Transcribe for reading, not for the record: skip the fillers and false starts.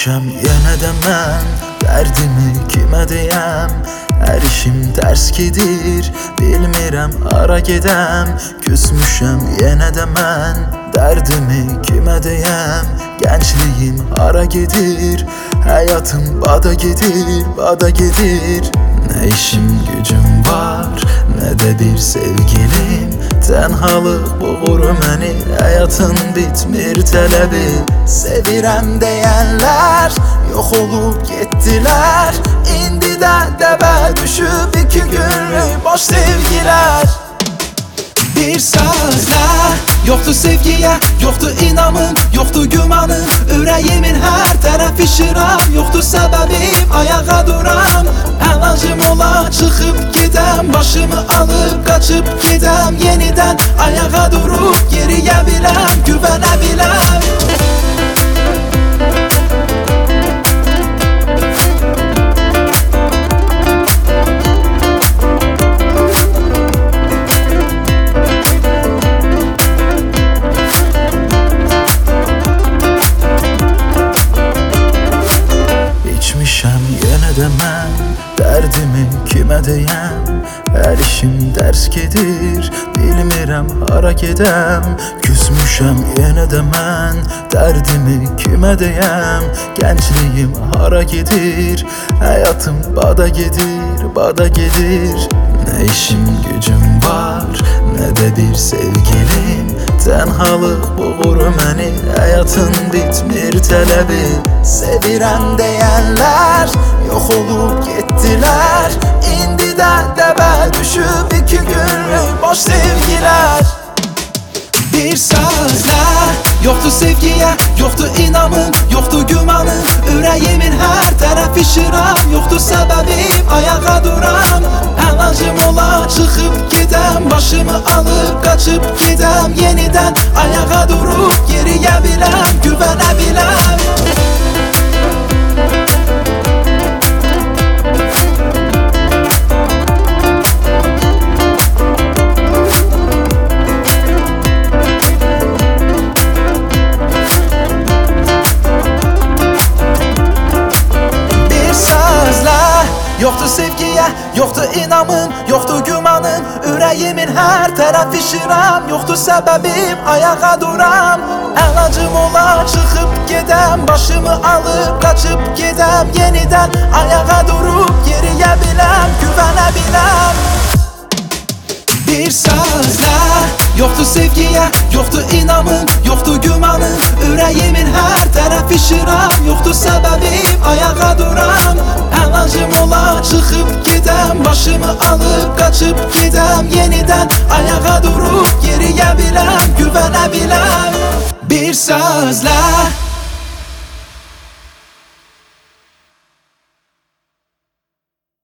Düşmüşəm yenə də mən, dərdimi kimə deyəm? Hər işim tərs gedir, bilmirəm ara gedəm. Küsmüşəm yenə də mən, dərdimi kimə deyəm? Gəncliyim hara gedir, həyatım bada gedir, bada gedir. Nə işim gücüm var, nə də bir sevgilim. Tənhalıq boğur məni, həyatın bitmir tələbi. Sevirəm deyənlər yox olub getdilər. İndi də dəbə düşüb 2 günlük boş sevgilər. Bir sözlə yoxdur sevgiyə, yoxdur inamım, yoxdur gümanım. Ürəyimin hər tərəf işiram, yoxdur səbəbim ayağa duram. Əlacım ola çıxıb gedəm, başımı alıb qaçıb gedəm. Yenidən ayağa durub geriyə biləm, güvənə biləm. İçmişəm yenə də mən, dərdimi kimə deyəm? Hər işim dərs gedir, bilmirəm hara gedəm. Küsmüşəm yenə də mən, dərdimi kimə deyəm? Gəncliyim hara gedir, həyatım bada gedir, bada gedir. Nə işim gücüm var, nə də bir sevgilim. Tənhalıq boğur məni, həyatın bitmir tələbi. Sevirəm deyənlər yox olub getdilər. İndi də dəbə düşüb 2 günlük boş sevgilər. Bir sözlə yoxdur sevgiyə, yoxdur inamım, yoxdur gümanım. Ürəyimin hər tərəf işiram, yoxdur səbəbim ayağa duram. Əlacım ola çıxıb gedəm, başımı alıb qaçıb gedəm. Yenidən ayağa durub geriyə biləm, güvənə biləm. Yoxdur sevgiyə, yoxdur inamım, yoxdur gümanım. Ürəyimin hər tərəf işiram, yoxdur səbəbim ayağa duram. Əlacım ola çıxıb gedəm, başımı alıb qaçıb gedəm. Yenidən ayağa durub geriyə biləm, güvənə biləm. Bir sözlə yoxdur sevgiyə, yoxdur inamım, yoxdur gümanım. Ürəyimin hər tərəf işiram, yoxdur səbəbim ayağa duram. Əlacım ola çıxıb gedəm, başımı alıb qaçıb gedəm. Yenidən ayağa durub